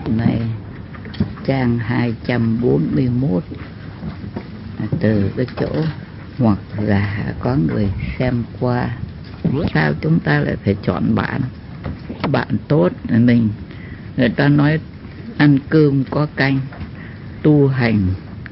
này trang 241, từ cái chỗ hoặc là có người xem qua. Sao chúng ta lại phải chọn bạn tốt? Người ta nói ăn cơm có canh, tu hành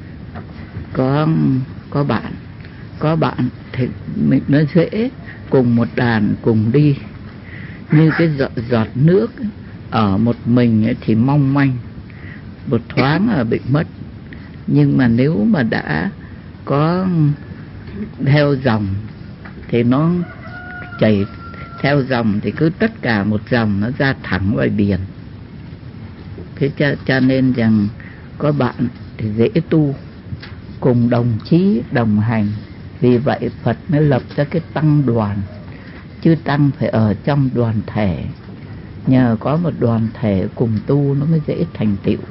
có bạn thì mình nó dễ cùng một đàn cùng đi. Như cái giọt nước ở một mình thì mong manh, một thoáng là bị mất. Nhưng mà nếu mà đã có theo dòng thì nó chảy theo dòng, thì cứ tất cả một dòng nó ra thẳng vào biển. Thế cho nên rằng có bạn thì dễ tu, cùng đồng chí đồng hành. Vì vậy Phật mới lập ra cái tăng đoàn, chứ tăng phải ở trong đoàn thể. Nhờ có một đoàn thể cùng tu nó mới dễ thành tựu.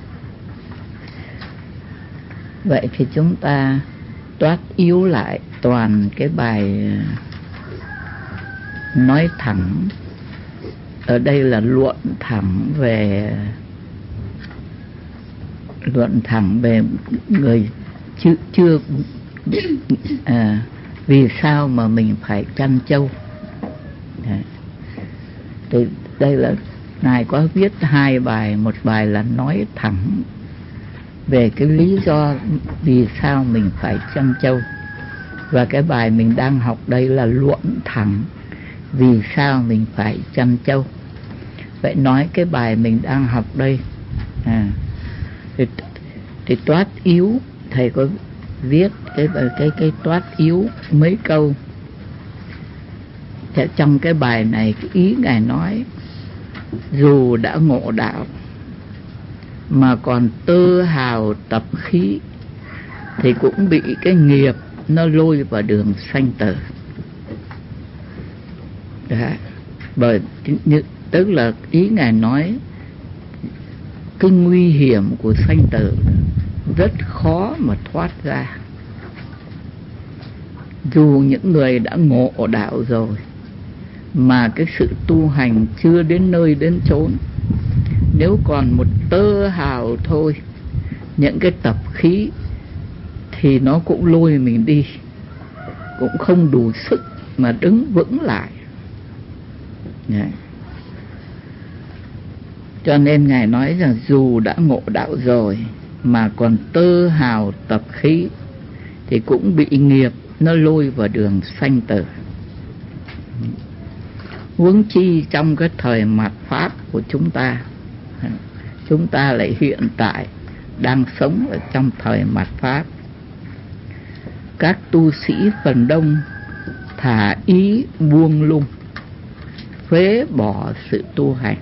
Vậy thì chúng ta toát yếu lại toàn cái bài nói thẳng. Ở đây là luận thẳng về người chưa vì sao mà mình phải chăn trâu. Thì đây là Ngài có viết hai bài. Một bài là nói thẳng về cái lý do vì sao mình phải chăn trâu, và cái bài mình đang học đây là luận thẳng vì sao mình phải chăn trâu. Vậy nói cái bài mình đang học đây thì toát yếu, thầy có viết cái toát yếu mấy câu. Trong cái bài này, cái ý Ngài nói dù đã ngộ đạo mà còn tơ hào tập khí thì cũng bị cái nghiệp nó lôi vào đường sanh tử. Bởi tức là ý Ngài nói cái nguy hiểm của sanh tử rất khó mà thoát ra. Dù những người đã ngộ đạo rồi mà cái sự tu hành chưa đến nơi đến chốn, nếu còn một tơ hào thôi, những cái tập khí thì nó cũng lôi mình đi, cũng không đủ sức mà đứng vững lại. Cho nên Ngài nói rằng dù đã ngộ đạo rồi mà còn tơ hào tập khí thì cũng bị nghiệp nó lôi vào đường sanh tử. Huống chi trong cái thời mạt Pháp của chúng ta lại hiện tại đang sống ở trong thời mạt Pháp. Các tu sĩ phần đông thả ý buông lung, phế bỏ sự tu hành.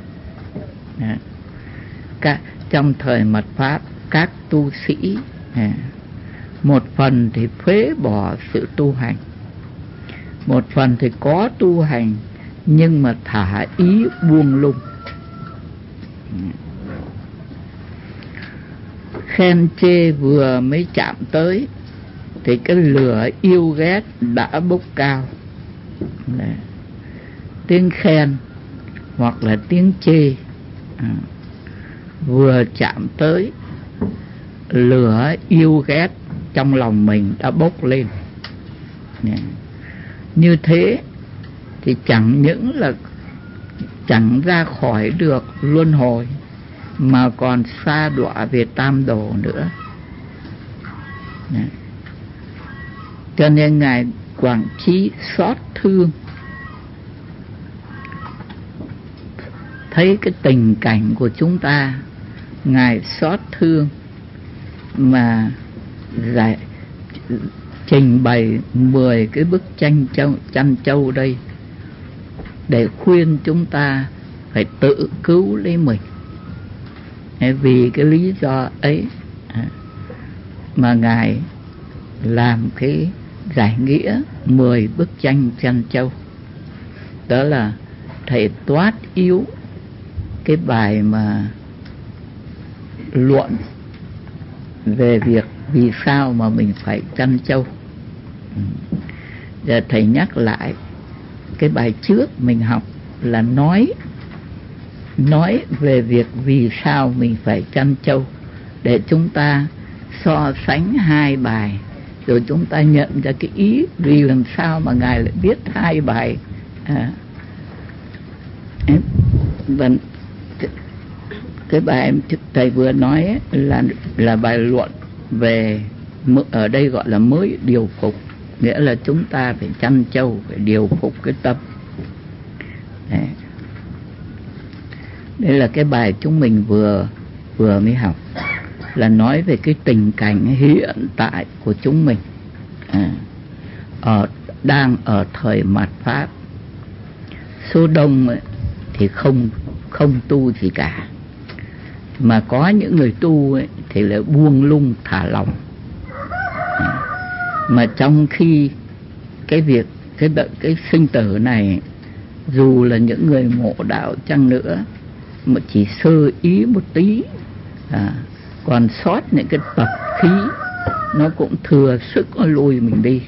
Trong thời mạt Pháp, các tu sĩ một phần thì phế bỏ sự tu hành, một phần thì có tu hành nhưng mà thả ý buông lung. Khen chê vừa mới chạm tới thì cái lửa yêu ghét đã bốc cao. Tiếng khen hoặc là tiếng chê vừa chạm tới, lửa yêu ghét trong lòng mình đã bốc lên. Như thế thì chẳng những là chẳng ra khỏi được luân hồi mà còn sa đọa về tam đồ nữa. Cho nên Ngài Quảng Trí xót thương, thấy cái tình cảnh của chúng ta, Ngài xót thương mà trình bày 10 cái bức chăn trâu đây để khuyên chúng ta phải tự cứu lấy mình. Vì cái lý do ấy mà Ngài làm cái giải nghĩa 10 bức chăn trâu. Đó là thầy toát yếu cái bài mà luận về việc vì sao mà mình phải chăn trâu. Giờ thầy nhắc lại cái bài trước mình học là nói nói về việc vì sao mình phải chăn trâu, để chúng ta so sánh hai bài, rồi chúng ta nhận ra cái ý vì làm sao mà Ngài lại viết hai bài. Cái bài thầy vừa nói ấy, là bài luận về, ở đây gọi là mới điều phục, nghĩa là chúng ta phải chăn trâu, phải điều phục cái tâm. Đây là cái bài chúng mình vừa mới học, là nói về cái tình cảnh hiện tại của chúng mình đang ở thời mạt Pháp. Số đông ấy, thì không tu gì cả, mà có những người tu ấy, thì lại buông lung thả lỏng. Mà trong khi cái sinh tử này, dù là những người ngộ đạo chăng nữa, mà chỉ sơ ý một tí, còn sót những cái tập khí, nó cũng thừa sức nó lùi mình đi.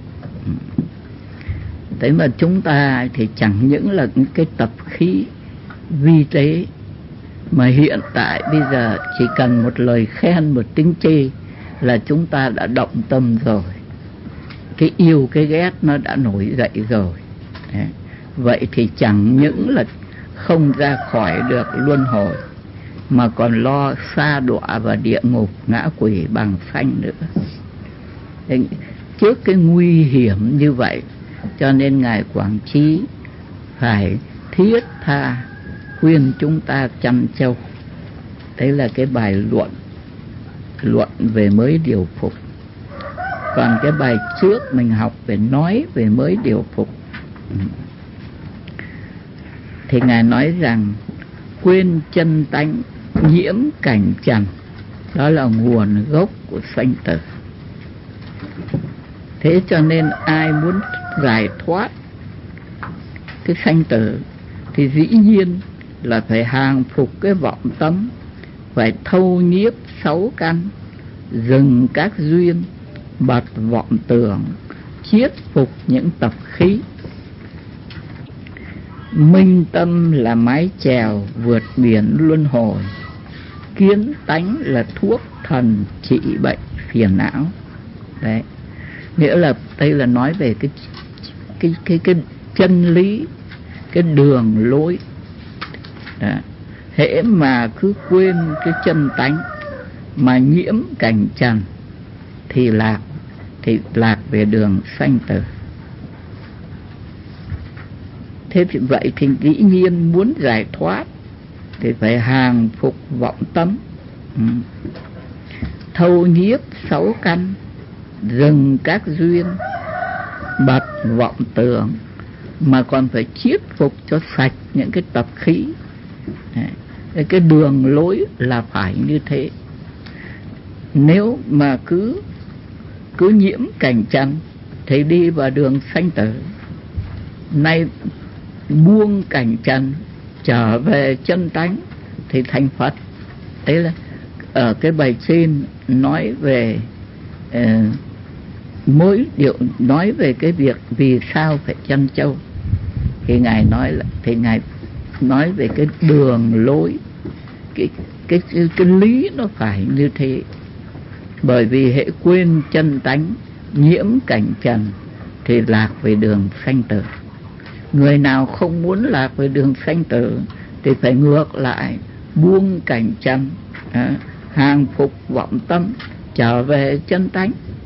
Thế mà chúng ta thì chẳng những là những cái tập khí vi tế, mà hiện tại bây giờ chỉ cần một lời khen, một tiếng chê là chúng ta đã động tâm rồi. Cái yêu cái ghét nó đã nổi dậy rồi. Vậy thì chẳng những là không ra khỏi được luân hồi, mà còn lo sa đọa vào địa ngục, ngã quỷ bằng phanh nữa. Trước cái nguy hiểm như vậy, cho nên Ngài Quảng Trí phải thiết tha khuyên chúng ta chăn trâu. Đấy là cái bài luận về mới điều phục. Còn cái bài trước mình học về nói về mới điều phục, thì Ngài nói rằng quên chân tánh, nhiễm cảnh trần, đó là nguồn gốc của sanh tử. Thế cho nên ai muốn giải thoát cái sanh tử thì dĩ nhiên là phải hàng phục cái vọng tâm, phải thâu nhiếp 6 căn, dừng các duyên, bật vọng tưởng, chiết phục những tập khí. Minh tâm là mái chèo vượt biển luân hồi, kiến tánh là thuốc thần trị bệnh phiền não. Đấy, nghĩa là đây là nói về cái chân lý, cái đường lối. Hễ mà cứ quên cái chân tánh, mà nhiễm cảnh trần, thì lạc về đường sanh tử. Thế thì vậy thì dĩ nhiên muốn giải thoát thì phải hàng phục vọng tâm, thâu nhiếp 6 căn, dừng các duyên, bật vọng tưởng, mà còn phải chiết phục cho sạch những cái tập khí. Cái đường lối là phải như thế. Nếu mà cứ nhiễm cảnh trần thì đi vào đường sanh tử. Nay buông cảnh trần trở về chân tánh thì thành Phật. Đấy là ở cái bài trên nói về nói về cái việc vì sao phải chăn trâu, thì Ngài nói về cái đường lối, cái lý nó phải như thế. Bởi vì hễ quên chân tánh, nhiễm cảnh trần thì lạc về đường sanh tử. Người nào không muốn lạc về đường sanh tử thì phải ngược lại, buông cảnh trần, hàng phục vọng tâm, trở về chân tánh.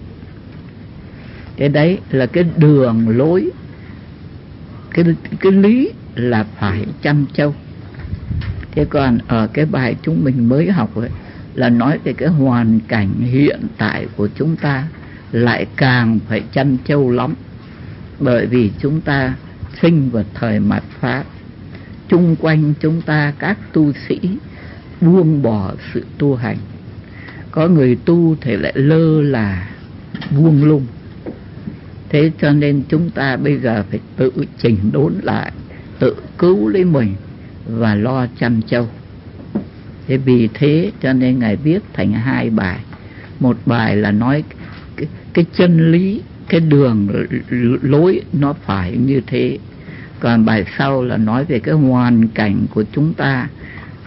Cái đấy là cái đường lối, cái lý là phải chăn trâu. Thế còn ở cái bài chúng mình mới học ấy, là nói về cái hoàn cảnh hiện tại của chúng ta, lại càng phải chăn trâu lắm. Bởi vì chúng ta sinh vào thời mạt Pháp, chung quanh chúng ta các tu sĩ buông bỏ sự tu hành. Có người tu thì lại lơ là buông lung. Thế cho nên chúng ta bây giờ phải tự chỉnh đốn lại, tự cứu lấy mình và lo chăn trâu. Thế vì thế cho nên Ngài viết thành 2 bài. Một bài là nói cái chân lý, cái đường lối nó phải như thế. Còn bài sau là nói về cái hoàn cảnh của chúng ta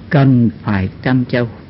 cần phải chăn trâu.